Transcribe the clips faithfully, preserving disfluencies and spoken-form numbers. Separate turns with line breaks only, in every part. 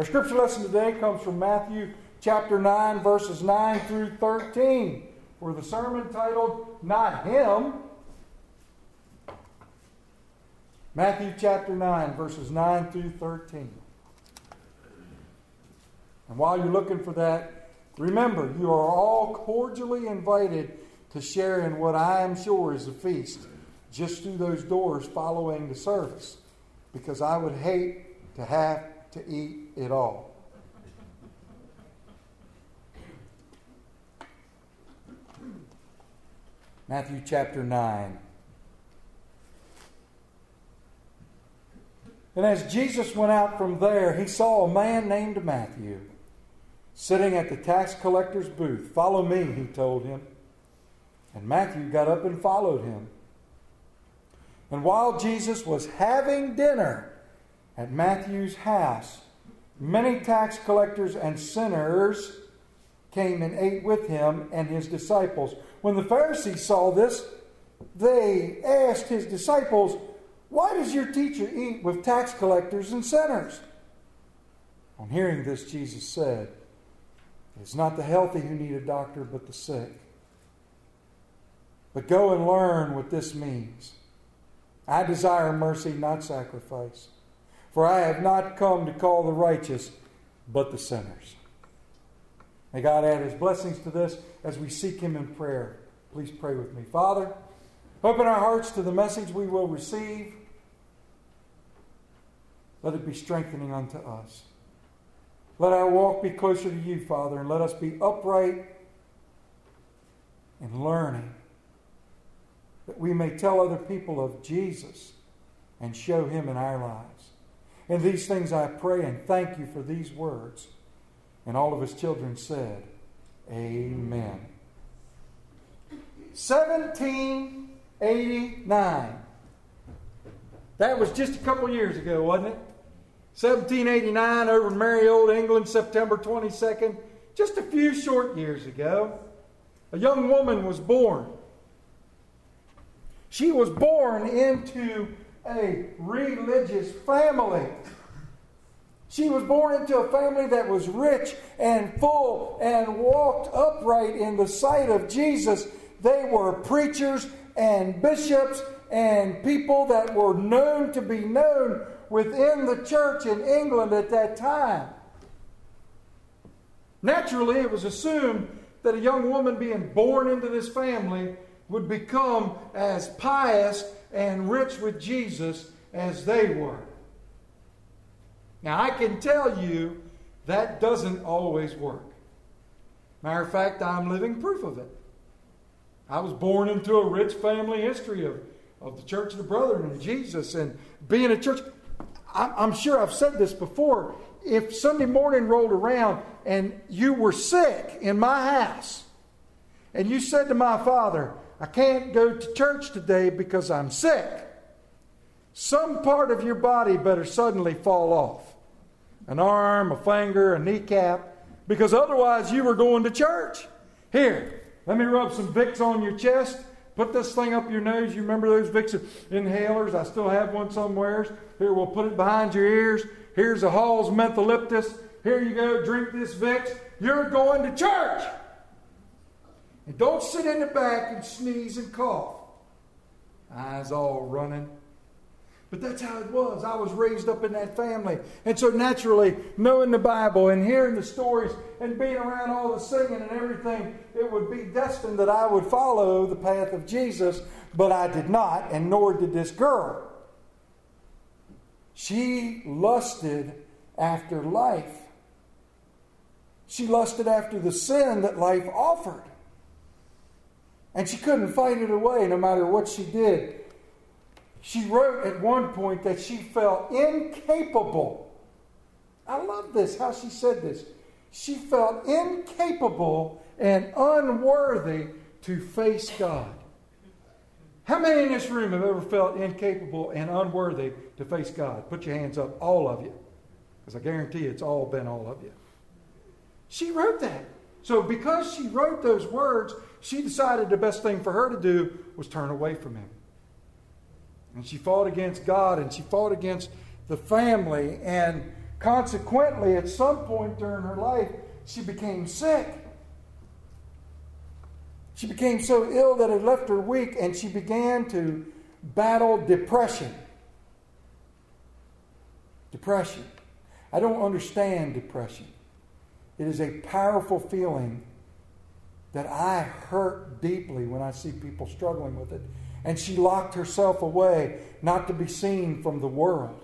Our scripture lesson today comes from Matthew chapter nine, verses nine through thirteen, for the sermon titled, Not Him. Matthew chapter nine, verses nine through thirteen. And while you're looking for that, remember, you are all cordially invited to share in what I am sure is a feast just through those doors following the service, because I would hate to have to eat it all. Matthew chapter nine. And as Jesus went out from there, he saw a man named Matthew sitting at the tax collector's booth. Follow me, he told him. And Matthew got up and followed him. And while Jesus was having dinner at Matthew's house, many tax collectors and sinners came and ate with him and his disciples. When the Pharisees saw this, they asked his disciples, "Why does your teacher eat with tax collectors and sinners?" On hearing this, Jesus said, "It's not the healthy who need a doctor, but the sick. But go and learn what this means. I desire mercy, not sacrifice. For I have not come to call the righteous, but the sinners." May God add His blessings to this as we seek Him in prayer. Please pray with me. Father, open our hearts to the message we will receive. Let it be strengthening unto us. Let our walk be closer to You, Father, and let us be upright in learning, that we may tell other people of Jesus and show Him in our lives. And these things I pray and thank You for these words. And all of His children said, Amen. seventeen eighty-nine. That was just a couple years ago, wasn't it? seventeen eighty-nine over in merry old England, September twenty-second. Just a few short years ago, a young woman was born. She was born into a religious family. She was born into a family that was rich and full and walked upright in the sight of Jesus. They were preachers and bishops and people that were known to be known within the church in England at that time. Naturally, it was assumed that a young woman being born into this family would become as pious and rich with Jesus as they were. Now, I can tell you that doesn't always work. Matter of fact, I'm living proof of it. I was born into a rich family history of, of the Church of the Brethren and Jesus and being a church. I'm, I'm sure I've said this before. If Sunday morning rolled around and you were sick in my house and you said to my father, "I can't go to church today because I'm sick," some part of your body better suddenly fall off. An arm, a finger, a kneecap, because otherwise you were going to church. Here, let me rub some Vicks on your chest. Put this thing up your nose. You remember those Vicks inhalers? I still have one somewhere. Here, we'll put it behind your ears. Here's a Hall's Mentholyptus. Here you go, drink this Vicks. You're going to church. And don't sit in the back and sneeze and cough. Eyes all running. But that's how it was. I was raised up in that family. And so naturally, knowing the Bible and hearing the stories and being around all the singing and everything, it would be destined that I would follow the path of Jesus. But I did not, and nor did this girl. She lusted after life. She lusted after the sin that life offered. And she couldn't fight it away no matter what she did. She wrote at one point that she felt incapable. I love this, how she said this. She felt incapable and unworthy to face God. How many in this room have ever felt incapable and unworthy to face God? Put your hands up, all of you. Because I guarantee it's all been all of you. She wrote that. So because she wrote those words, she decided the best thing for her to do was turn away from Him. And she fought against God, and she fought against the family. And Consequently, at some point during her life, she became sick. She became so ill that it left her weak, and she began to battle depression. Depression. I don't understand depression. It is a powerful feeling that I hurt deeply when I see people struggling with it. And she locked herself away not to be seen from the world.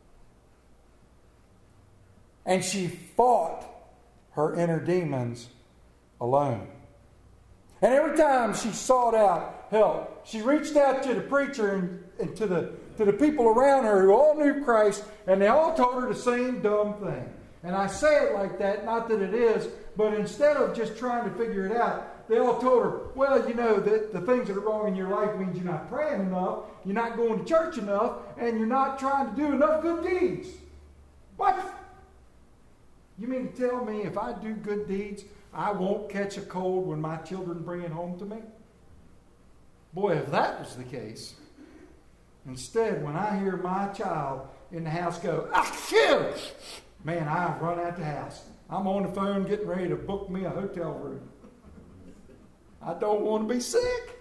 And she fought her inner demons alone. And every time she sought out help, she reached out to the preacher and, and to the to the people around her who all knew Christ, and they all told her the same dumb thing. And I say it like that, not that it is, but instead of just trying to figure it out, they all told her, well, you know, that the things that are wrong in your life means you're not praying enough, you're not going to church enough, and you're not trying to do enough good deeds. What? You mean to tell me if I do good deeds, I won't catch a cold when my children bring it home to me? Boy, if that was the case. Instead, when I hear my child in the house go, ah, shit! Man, I run out the house. I'm on the phone getting ready to book me a hotel room. I don't want to be sick.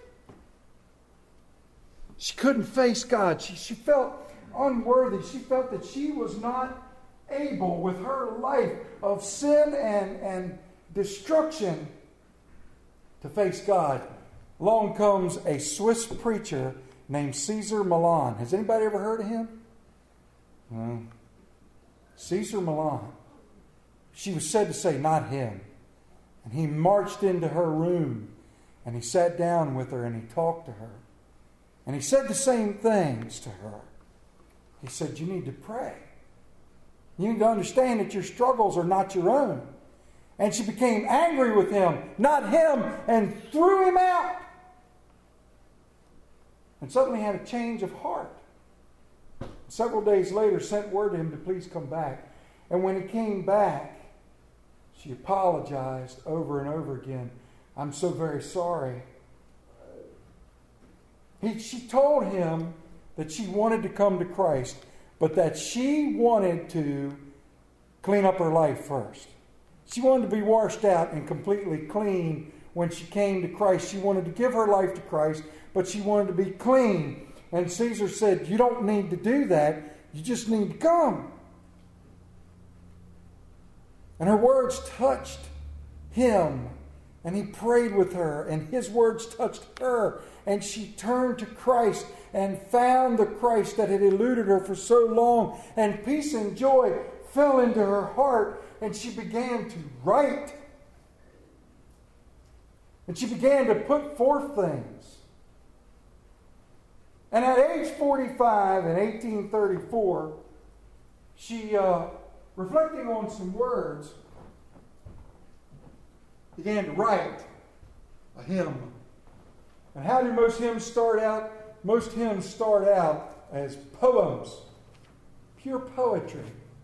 She couldn't face God. She, she felt unworthy. She felt that she was not able, with her life of sin and, and destruction, to face God. Along comes a Swiss preacher named Cesar Millan. Has anybody ever heard of him? No. Cesar Millan. She was said to say, not him. And he marched into her room and he sat down with her and he talked to her. And he said the same things to her. He said, you need to pray. You need to understand that your struggles are not your own. And she became angry with him, not him, and threw him out. And suddenly had a change of heart. Several days later, sent word to him to please come back. And when he came back, she apologized over and over again. I'm so very sorry. He, she told him that she wanted to come to Christ, but that she wanted to clean up her life first. She wanted to be washed out and completely clean when she came to Christ. She wanted to give her life to Christ, but she wanted to be clean. And Caesar said, you don't need to do that. You just need to come. And her words touched him. And he prayed with her. And his words touched her. And she turned to Christ and found the Christ that had eluded her for so long. And peace and joy fell into her heart. And she began to write. And she began to put forth things. And at age forty-five in eighteen thirty-four, she, uh, reflecting on some words, began to write a hymn. And how do most hymns start out? Most hymns start out as poems, pure poetry.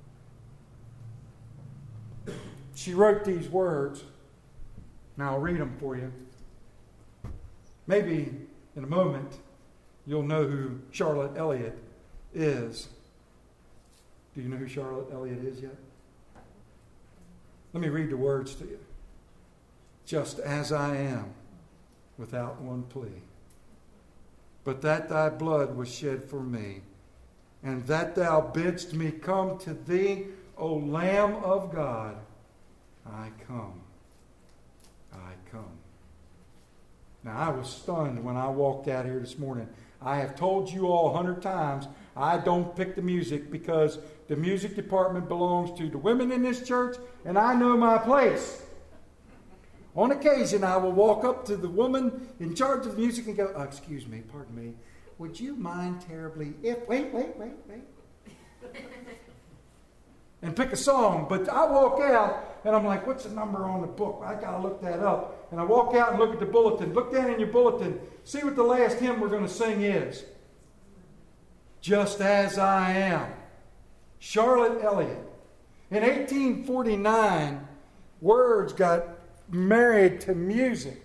She wrote these words. Now I'll read them for you. Maybe in a moment you'll know who Charlotte Elliott is. Do you know who Charlotte Elliott is yet? Let me read the words to you. Just as I am, without one plea. But that thy blood was shed for me, and that thou bidst me come to thee, O Lamb of God, I come. I come. Now, I was stunned when I walked out here this morning. I have told you all a hundred times, I don't pick the music because the music department belongs to the women in this church, and I know my place. On occasion, I will walk up to the woman in charge of the music and go, oh, excuse me, pardon me, would you mind terribly if, wait, wait, wait, wait. And pick a song. But I walk out and I'm like, what's the number on the book? I got to look that up. And I walk out and look at the bulletin. Look down in your bulletin. See what the last hymn we're going to sing is. Just As I Am. Charlotte Elliott. In eighteen forty-nine, words got married to music.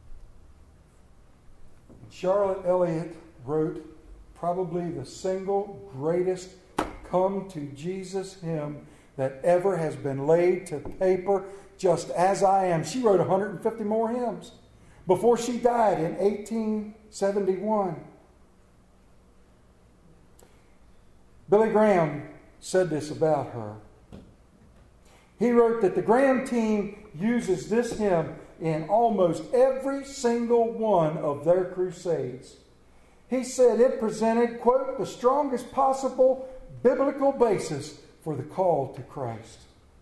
And Charlotte Elliott wrote probably the single greatest come to Jesus hymn that ever has been laid to paper, just as I am. She wrote one hundred fifty more hymns before she died in eighteen seventy-one. Billy Graham said this about her. He wrote that the Graham team uses this hymn in almost every single one of their crusades. He said it presented, quote, the strongest possible biblical basis for the call to Christ.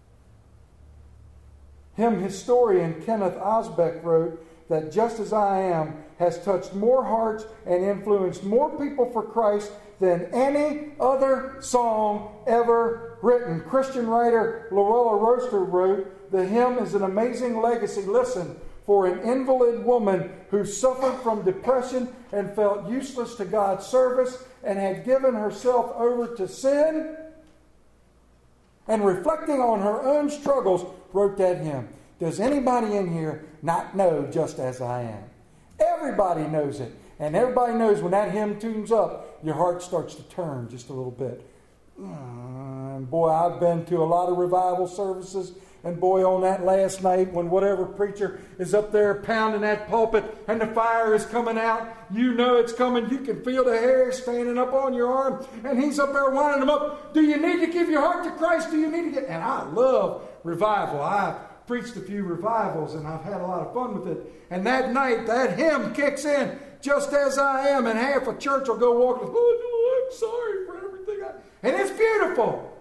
Hymn historian Kenneth Osbeck wrote that Just As I Am has touched more hearts and influenced more people for Christ than any other song ever written. Christian writer Lorella Roaster wrote, the hymn is an amazing legacy, listen, for an invalid woman who suffered from depression and felt useless to God's service and had given herself over to sin, and reflecting on her own struggles, wrote that hymn. Does anybody in here not know Just As I Am? Everybody knows it. And everybody knows when that hymn tunes up, your heart starts to turn just a little bit. And boy, I've been to a lot of revival services. And boy, on that last night when whatever preacher is up there pounding that pulpit and the fire is coming out, you know it's coming. You can feel the hair standing up on your arm. And he's up there winding them up. Do you need to give your heart to Christ? Do you need to get... And I love revival. I've preached a few revivals and I've had a lot of fun with it. And that night, that hymn kicks in. Just as I am, and half a church will go walking, oh, no, I'm sorry for everything. I... And it's beautiful.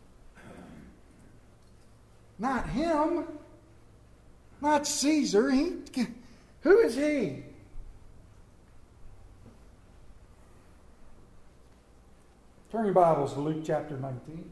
Not him. Not Caesar. He, who is he? Turn your Bibles to Luke chapter nineteen.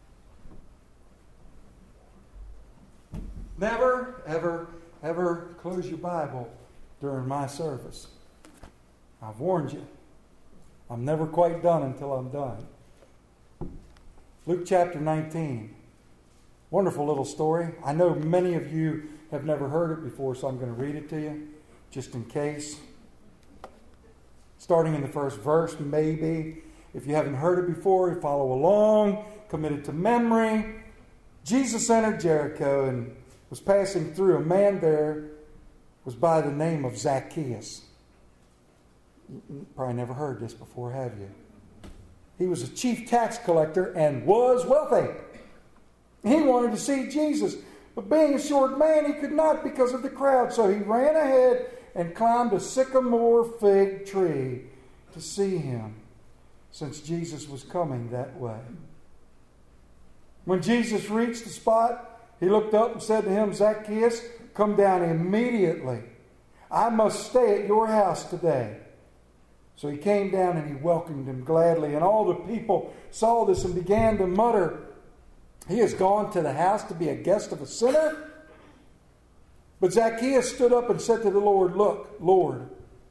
Never, ever, ever close your Bible during my service. I've warned you. I'm never quite done until I'm done. Luke chapter nineteen. Wonderful little story. I know many of you have never heard it before, so I'm going to read it to you, just in case. Starting in the first verse, maybe. If you haven't heard it before, you follow along, commit it to memory. Jesus entered Jericho and was passing through. A man there was by the name of Zacchaeus. You probably never heard this before, have you? He was a chief tax collector and was wealthy. He wanted to see Jesus, but being a short man, he could not because of the crowd. So he ran ahead and climbed a sycamore fig tree to see him, since Jesus was coming that way. When Jesus reached the spot, he looked up and said to him, Zacchaeus, come down immediately. I must stay at your house today. So he came down and he welcomed him gladly. And all the people saw this and began to mutter, he has gone to the house to be a guest of a sinner? But Zacchaeus stood up and said to the Lord, look, Lord,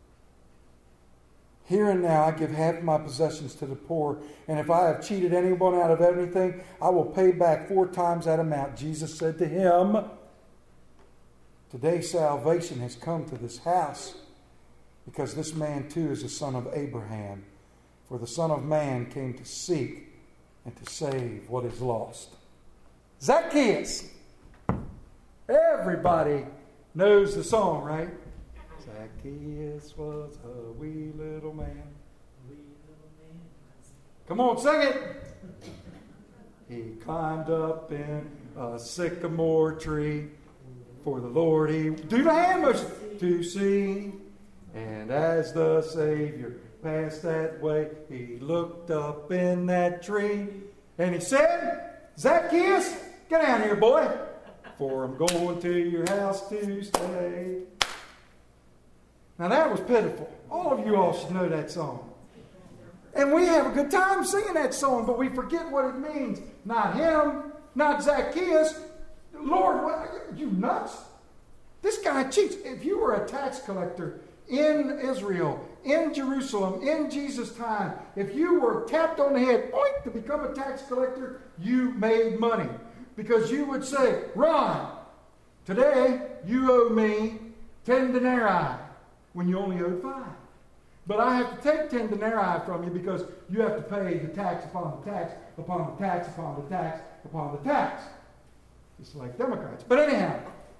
here and now I give half my possessions to the poor, and if I have cheated anyone out of anything, I will pay back four times that amount. Jesus said to him, today salvation has come to this house, because this man too is a son of Abraham. For the Son of Man came to seek and to save what is lost. Zacchaeus. Everybody knows the song, right? Zacchaeus was a wee little man. Wee little man. Come on, sing it. He climbed up in a sycamore tree. For the Lord he... Do the hand motion. To see. And as the Savior passed that way, he looked up in that tree. And he said, Zacchaeus, get down here, boy. For I'm going to your house to stay. Now that was pitiful. All of you all should know that song. And we have a good time singing that song, but we forget what it means. Not him, not Zacchaeus. Lord, what, are you nuts? This guy cheats. If you were a tax collector in Israel, in Jerusalem, in Jesus' time, if you were tapped on the head, boink, to become a tax collector, you made money. Because you would say, Ron, today you owe me ten denarii when you only owed five. But I have to take ten denarii from you because you have to pay the tax upon the tax, upon the tax, upon the tax, upon the tax. Just like Democrats. But anyhow,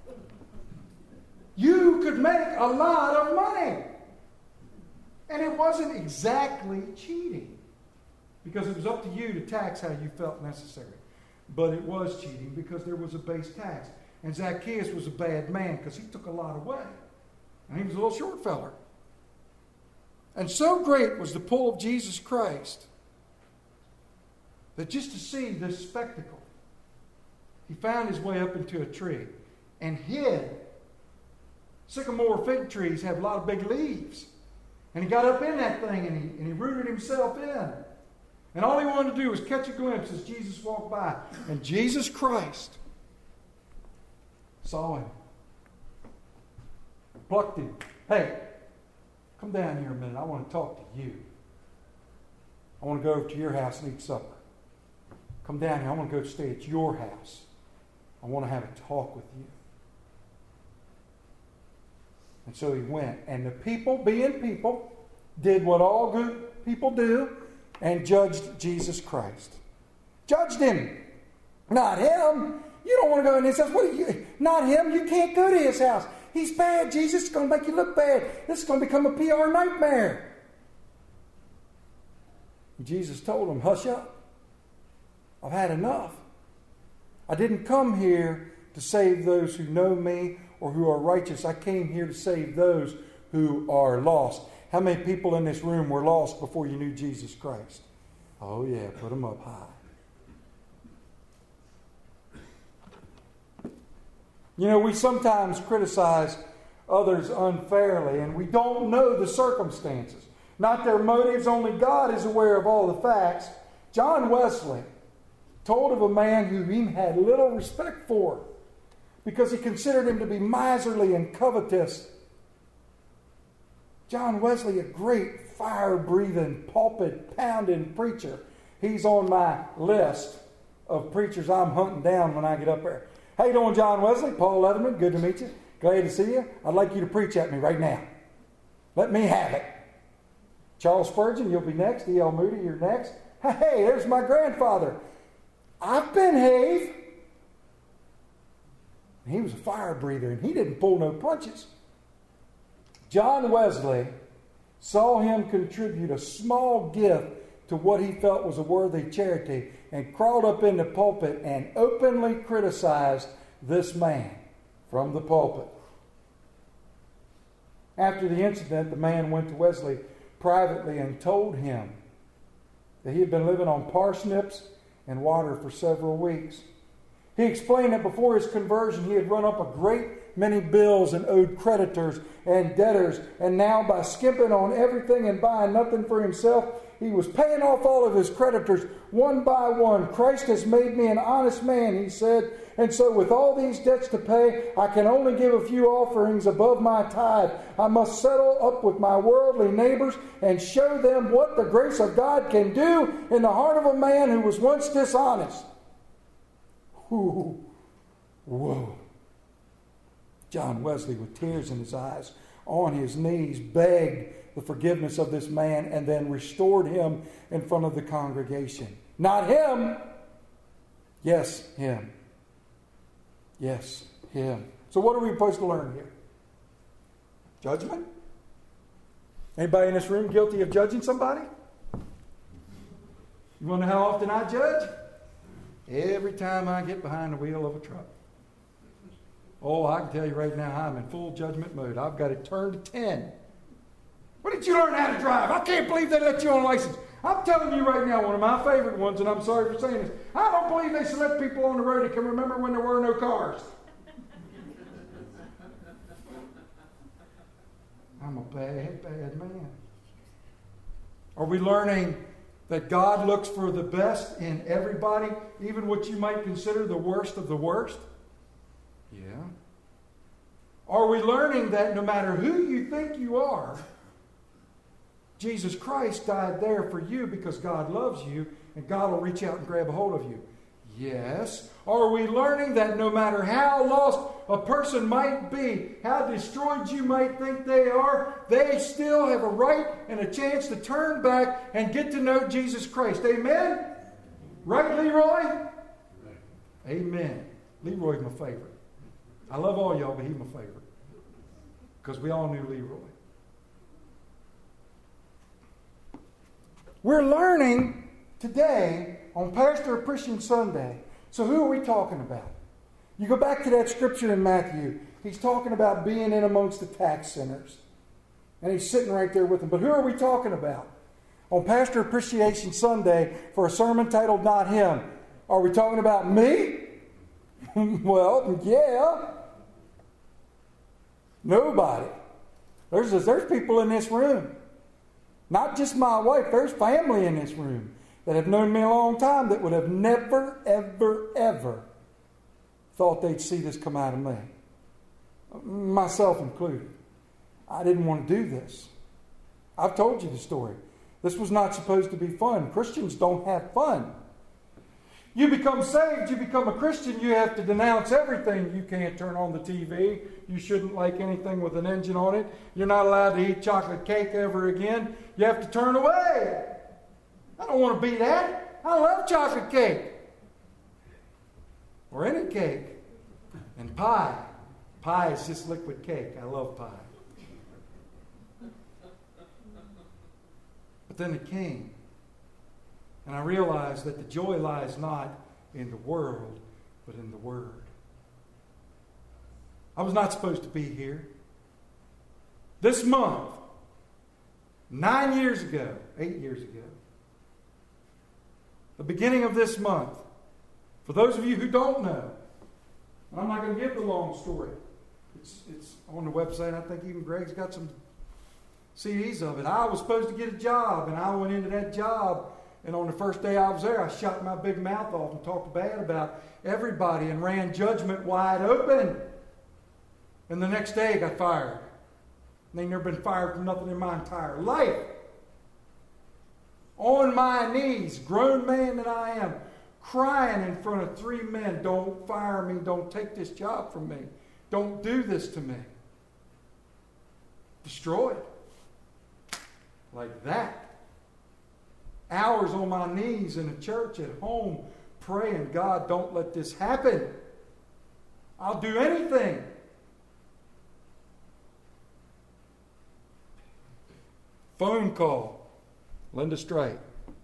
you could make a lot of money. And it wasn't exactly cheating, because it was up to you to tax how you felt necessary. But it was cheating because there was a base tax. And Zacchaeus was a bad man because he took a lot away. And he was a little short feller. And so great was the pull of Jesus Christ that just to see this spectacle, he found his way up into a tree and hid. Sycamore fig trees have a lot of big leaves. And he got up in that thing and he, and he rooted himself in. And all he wanted to do was catch a glimpse as Jesus walked by. And Jesus Christ saw him. Plucked him. Hey, come down here a minute. I want to talk to you. I want to go over to your house and eat supper. Come down here. I want to go stay at your house. I want to have a talk with you. And so he went. And the people, being people, did what all good people do and judged Jesus Christ. Judged him. Not him. You don't want to go in his house. What are you? Not him. You can't go to his house. He's bad, Jesus. It's going to make you look bad. This is going to become a P R nightmare. And Jesus told him, hush up. I've had enough. I didn't come here to save those who know me or who are righteous. I came here to save those who are lost. How many people in this room were lost before you knew Jesus Christ? Oh yeah, put them up high. You know, we sometimes criticize others unfairly, and we don't know the circumstances. Not their motives, only God is aware of all the facts. John Wesley told of a man who he had little respect for because he considered him to be miserly and covetous. John Wesley, a great fire-breathing, pulpit-pounding preacher. He's on my list of preachers I'm hunting down when I get up there. How you doing, John Wesley? Paul Leatherman, good to meet you. Glad to see you. I'd like you to preach at me right now. Let me have it. Charles Spurgeon, you'll be next. E L Moody, you're next. Hey, there's my grandfather. I've been Have. He was a fire breather, and he didn't pull no punches. John Wesley saw him contribute a small gift to what he felt was a worthy charity and crawled up in the pulpit and openly criticized this man from the pulpit. After the incident, the man went to Wesley privately and told him that he had been living on parsnips and water for several weeks. He explained that before his conversion, he had run up a great many bills and owed creditors and debtors, and now by skimping on everything and buying nothing for himself, he was paying off all of his creditors one by one. Christ has made me an honest man, he said, and so with all these debts to pay, I can only give a few offerings above my tithe. I must settle up with my worldly neighbors and show them what the grace of God can do in the heart of a man who was once dishonest. Ooh, whoa. John Wesley, with tears in his eyes, on his knees, begged the forgiveness of this man and then restored him in front of the congregation. Not him. Yes, him. Yes, him. So what are we supposed to learn here? Judgment? Anybody in this room guilty of judging somebody? You want to know how often I judge? Every time I get behind the wheel of a truck. Oh, I can tell you right now, I'm in full judgment mode. I've got it turned to ten. When did you learn how to drive? I can't believe they let you on a license. I'm telling you right now, one of my favorite ones, and I'm sorry for saying this, I don't believe they should let people on the road that can remember when there were no cars. I'm a bad, bad man. Are we learning that God looks for the best in everybody, even what you might consider the worst of the worst? Yeah. Are we learning that no matter who you think you are, Jesus Christ died there for you because God loves you and God will reach out and grab a hold of you? Yes. Are we learning that no matter how lost a person might be, how destroyed you might think they are, they still have a right and a chance to turn back and get to know Jesus Christ? Amen? Right, Leroy? Amen. Leroy's my favorite. I love all y'all, but he's my favorite. Because we all knew Leroy. We're learning today on Pastor Appreciation Sunday. So who are we talking about? You go back to that scripture in Matthew. He's talking about being in amongst the tax sinners. And he's sitting right there with them. But who are we talking about? On Pastor Appreciation Sunday for a sermon titled Not Him. Are we talking about me? Well, yeah. Nobody. There's, there's people in this room. Not just my wife. There's family in this room that have known me a long time that would have never, ever, ever thought they'd see this come out of me. Myself included. I didn't want to do this. I've told you the story. This was not supposed to be fun. Christians don't have fun. You become saved, you become a Christian, you have to denounce everything. You can't turn on the T V. You shouldn't like anything with an engine on it. You're not allowed to eat chocolate cake ever again. You have to turn away. I don't want to be that. I love chocolate cake. Or any cake. And pie. Pie is just liquid cake. I love pie. But then it came. And I realized that the joy lies not in the world, but in the Word. I was not supposed to be here. This month, nine years ago, eight years ago, the beginning of this month, for those of you who don't know, and I'm not going to give the long story. It's, it's on the website. I think even Greg's got some C Ds of it. I was supposed to get a job, and I went into that job. And on the first day I was there, I shot my big mouth off and talked bad about everybody and ran judgment wide open. And the next day I got fired. And they've never been fired from nothing in my entire life. On my knees, grown man that I am, crying in front of three men, don't fire me, don't take this job from me. Don't do this to me. Destroyed. Like that. Hours on my knees in a church at home praying, God, don't let this happen. I'll do anything. Phone call. Linda Strait.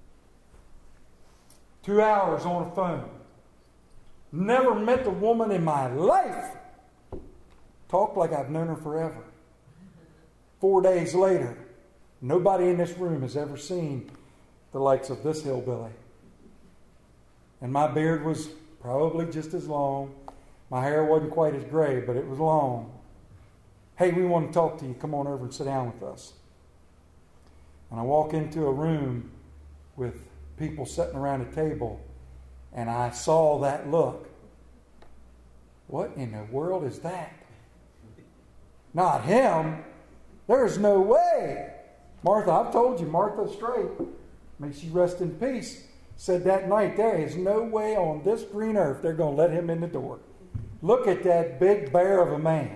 Two hours on a phone. Never met the woman in my life. Talked like I've known her forever. Four days later, nobody in this room has ever seen the likes of this hillbilly. And my beard was probably just as long. My hair wasn't quite as gray, but it was long. Hey, we want to talk to you. Come on over and sit down with us. And I walk into a room with people sitting around a table, and I saw that look. What in the world is that? Not him. There's no way. Martha, I've told you, Martha Strait, may she rest in peace, said that night, there is no way on this green earth they're going to let him in the door. Look at that big bear of a man.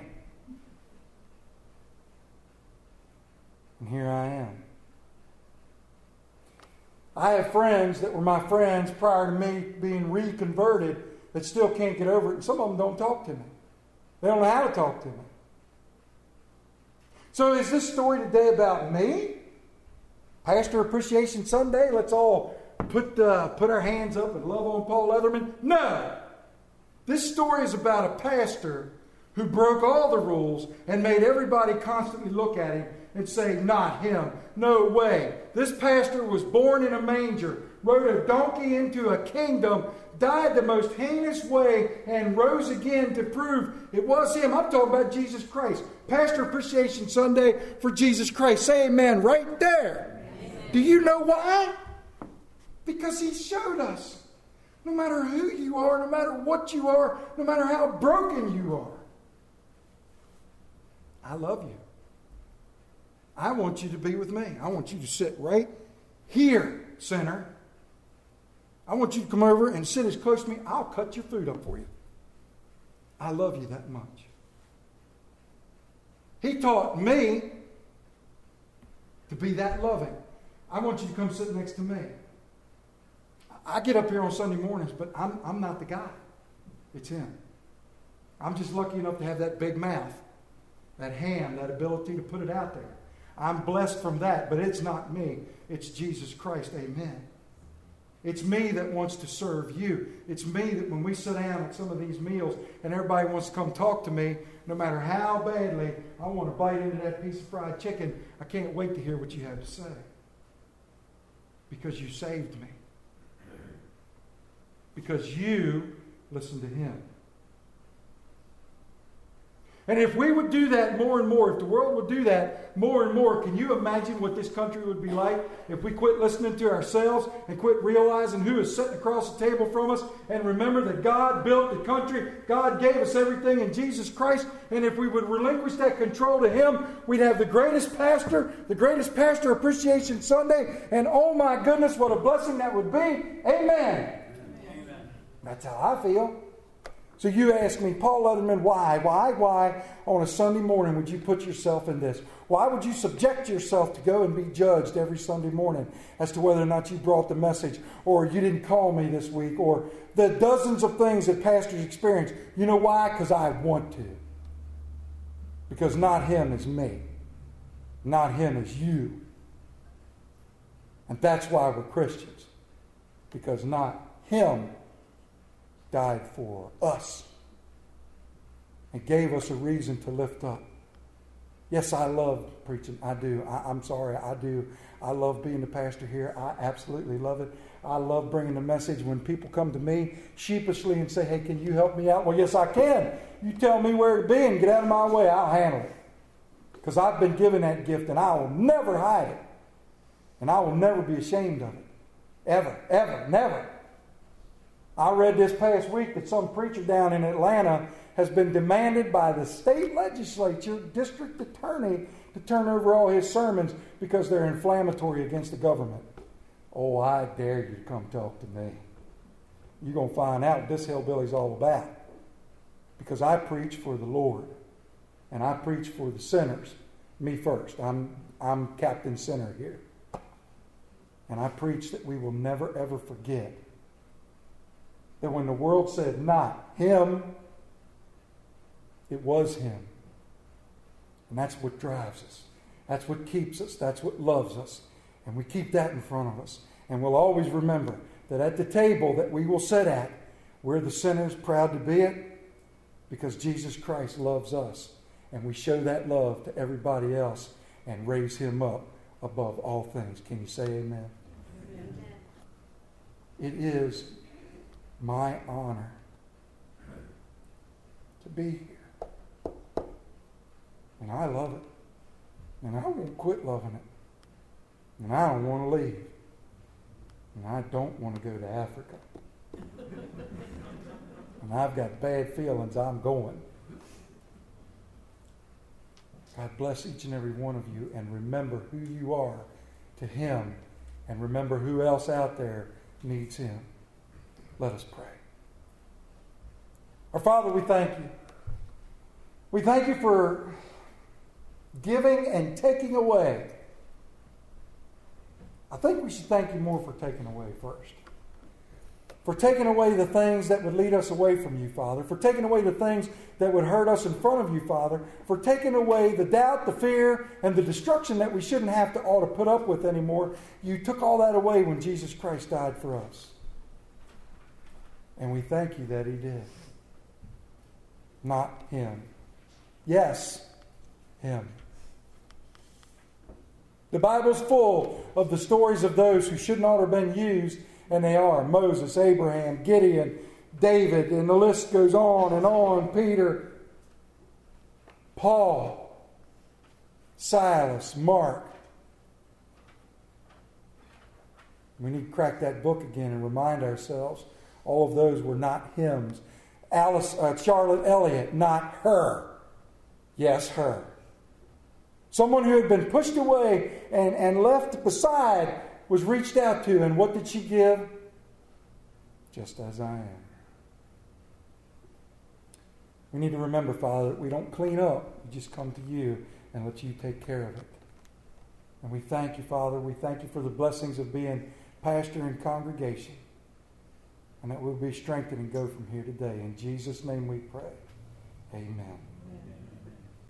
And here I am. I have friends that were my friends prior to me being reconverted that still can't get over it. And some of them don't talk to me. They don't know how to talk to me. So is this story today about me? Pastor Appreciation Sunday? Let's all put uh, put our hands up and love on Paul Leatherman? No. This story is about a pastor who broke all the rules and made everybody constantly look at him and say, not him. No way. This pastor was born in a manger, rode a donkey into a kingdom, died the most heinous way, and rose again to prove it was him. I'm talking about Jesus Christ. Pastor Appreciation Sunday for Jesus Christ. Say amen right there. Amen. Do you know why? Because he showed us. No matter who you are, no matter what you are, no matter how broken you are, I love you. I want you to be with me. I want you to sit right here, sinner. I want you to come over and sit as close to me. I'll cut your food up for you. I love you that much. He taught me to be that loving. I want you to come sit next to me. I get up here on Sunday mornings, but I'm, I'm not the guy. It's Him. I'm just lucky enough to have that big mouth, that hand, that ability to put it out there. I'm blessed from that, but it's not me. It's Jesus Christ. Amen. It's me that wants to serve you. It's me that when we sit down at some of these meals and everybody wants to come talk to me, no matter how badly I want to bite into that piece of fried chicken, I can't wait to hear what you have to say. Because you saved me. Because you listened to Him. And if we would do that more and more, if the world would do that more and more, can you imagine what this country would be like if we quit listening to ourselves and quit realizing who is sitting across the table from us and remember that God built the country, God gave us everything in Jesus Christ, and if we would relinquish that control to Him, we'd have the greatest pastor, the greatest Pastor Appreciation Sunday, and oh my goodness, what a blessing that would be. Amen. Amen. That's how I feel. So you ask me, Paul Letterman, why, why, why on a Sunday morning would you put yourself in this? Why would you subject yourself to go and be judged every Sunday morning as to whether or not you brought the message, or you didn't call me this week, or the dozens of things that pastors experience? You know why? Because I want to. Because not him is me. Not him is you. And that's why we're Christians. Because not him died for us and gave us a reason to lift up. Yes, I love preaching. I do. I, I'm sorry. I do. I love being the pastor here. I absolutely love it. I love bringing the message. When people come to me sheepishly and say, hey, can you help me out? Well, yes, I can. You tell me where to be and get out of my way. I'll handle it. Because I've been given that gift and I will never hide it. And I will never be ashamed of it. Ever, ever, never. I read this past week that some preacher down in Atlanta has been demanded by the state legislature, district attorney, to turn over all his sermons because they're inflammatory against the government. Oh, I dare you to come talk to me. You're going to find out what this hillbilly's all about. Because I preach for the Lord. And I preach for the sinners. Me first. I'm, I'm Captain Sinner here. And I preach that we will never, ever forget that when the world said not him, it was him. And that's what drives us. That's what keeps us. That's what loves us. And we keep that in front of us. And we'll always remember that at the table that we will sit at, we're the sinners proud to be it because Jesus Christ loves us. And we show that love to everybody else and raise him up above all things. Can you say amen? Amen. It is my honor to be here. And I love it. And I won't quit loving it. And I don't want to leave. And I don't want to go to Africa. And I've got bad feelings I'm going. God bless each and every one of you, and remember who you are to him, and remember who else out there needs him. Let us pray. Our Father, we thank you. We thank you for giving and taking away. I think we should thank you more for taking away first. For taking away the things that would lead us away from you, Father. For taking away the things that would hurt us in front of you, Father. For taking away the doubt, the fear, and the destruction that we shouldn't have to ought to put up with anymore. You took all that away when Jesus Christ died for us. And we thank you that he did. Not him. Yes, him. The Bible's full of the stories of those who should not have been used, and they are. Moses, Abraham, Gideon, David, and the list goes on and on. Peter, Paul, Silas, Mark. We need to crack that book again and remind ourselves all of those were not hymns. Alice, uh, Charlotte Elliott, not her. Yes, her. Someone who had been pushed away and, and left beside was reached out to, and what did she give? Just as I am. We need to remember, Father, that we don't clean up. We just come to you and let you take care of it. And we thank you, Father. We thank you for the blessings of being pastor and congregation. and that we'll be strengthened and go from here today. In Jesus' name we pray. Amen.